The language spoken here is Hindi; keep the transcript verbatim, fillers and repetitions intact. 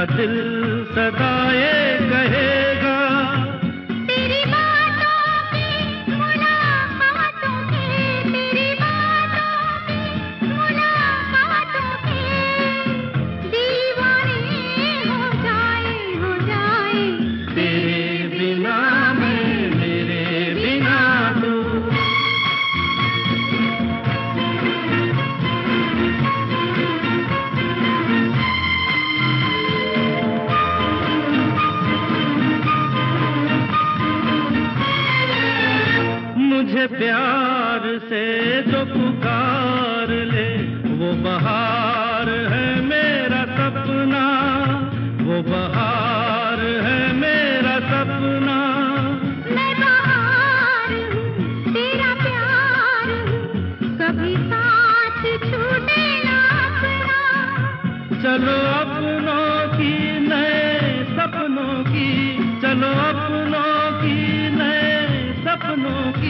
दिल सदा ये कहेगा, तेरी बातों की मुलाकातों के, तेरी बातों की मुलाकातों के दीवाने हो जाए, हो जाए। तेरे बिना मैं, मेरे बिना तू। मुझे प्यार से जो पुकार ले, वो बहार है मेरा सपना, वो बहार है मेरा सपना। मैं बहार हूँ, तेरा प्यार हूँ, कभी साथ छूटे ना अपना। चलो अपनों की नए सपनों की, चलो अपनों की नए सपनों की